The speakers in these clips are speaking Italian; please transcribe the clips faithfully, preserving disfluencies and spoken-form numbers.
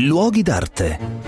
Luoghi d'arte.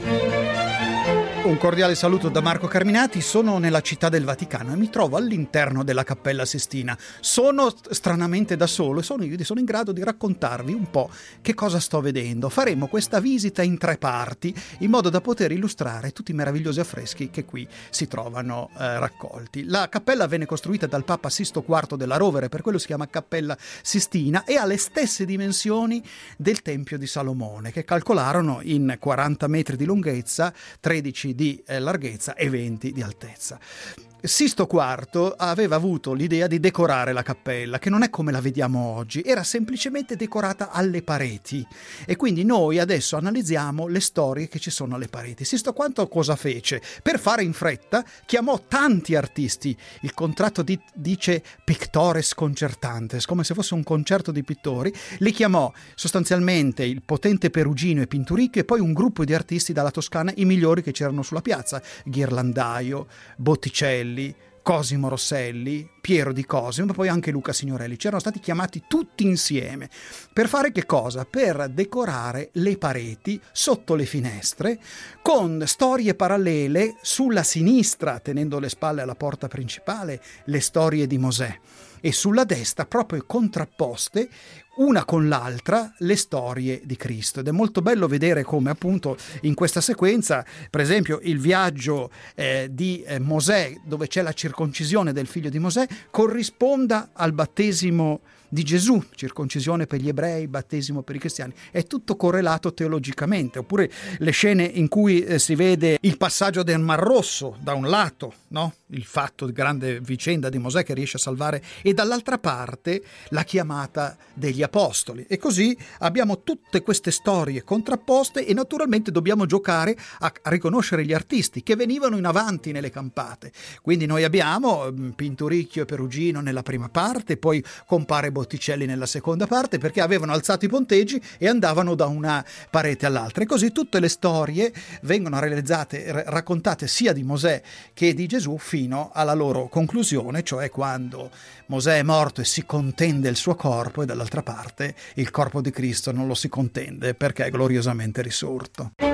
Un cordiale saluto da Marco Carminati. Sono nella città del Vaticano e mi trovo all'interno della Cappella Sistina. Sono stranamente da solo e sono, io sono in grado di raccontarvi un po' che cosa sto vedendo. Faremo questa visita in tre parti in modo da poter illustrare tutti i meravigliosi affreschi che qui si trovano eh, raccolti. La cappella venne costruita dal Papa Sisto quarto della Rovere, per quello si chiama Cappella Sistina, e ha le stesse dimensioni del Tempio di Salomone, che calcolarono in quaranta metri di lunghezza, tredici di larghezza e venti di altezza. Sisto quarto aveva avuto l'idea di decorare la cappella, che non è come la vediamo oggi, era semplicemente decorata alle pareti, e quindi noi adesso analizziamo le storie che ci sono alle pareti. Sisto quarto cosa fece? Per fare in fretta chiamò tanti artisti. Il contratto di, dice pictores concertantes, come se fosse un concerto di pittori. Li chiamò sostanzialmente il potente Perugino e Pinturicchio, e poi un gruppo di artisti dalla Toscana, i migliori che c'erano sulla piazza: Ghirlandaio, Botticelli, Cosimo Rosselli, Piero di Cosimo, ma poi anche Luca Signorelli. C'erano stati chiamati tutti insieme per fare che cosa? Per decorare le pareti sotto le finestre con storie parallele. Sulla sinistra, tenendo le spalle alla porta principale, le storie di Mosè, e sulla destra, proprio contrapposte una con l'altra, le storie di Cristo. Ed è molto bello vedere come appunto in questa sequenza, per esempio il viaggio eh, di eh, Mosè, dove c'è la circoncisione del figlio di Mosè, corrisponda al battesimo di Gesù, circoncisione per gli ebrei, battesimo per i cristiani. È tutto correlato teologicamente. Oppure le scene in cui eh, si vede il passaggio del Mar Rosso da un lato, no? Il fatto di grande vicenda di Mosè che riesce a salvare, e dall'altra parte la chiamata degli apostoli. E così abbiamo tutte queste storie contrapposte, e naturalmente dobbiamo giocare a, a riconoscere gli artisti che venivano in avanti nelle campate. Quindi noi abbiamo Pinturicchio e Perugino nella prima parte, poi compare Botticelli nella seconda parte, perché avevano alzato i ponteggi e andavano da una parete all'altra, e così tutte le storie vengono realizzate, raccontate sia di Mosè che di Gesù fino alla loro conclusione, cioè quando Mosè è morto e si contende il suo corpo, e dall'altra parte il corpo di Cristo non lo si contende perché è gloriosamente risorto.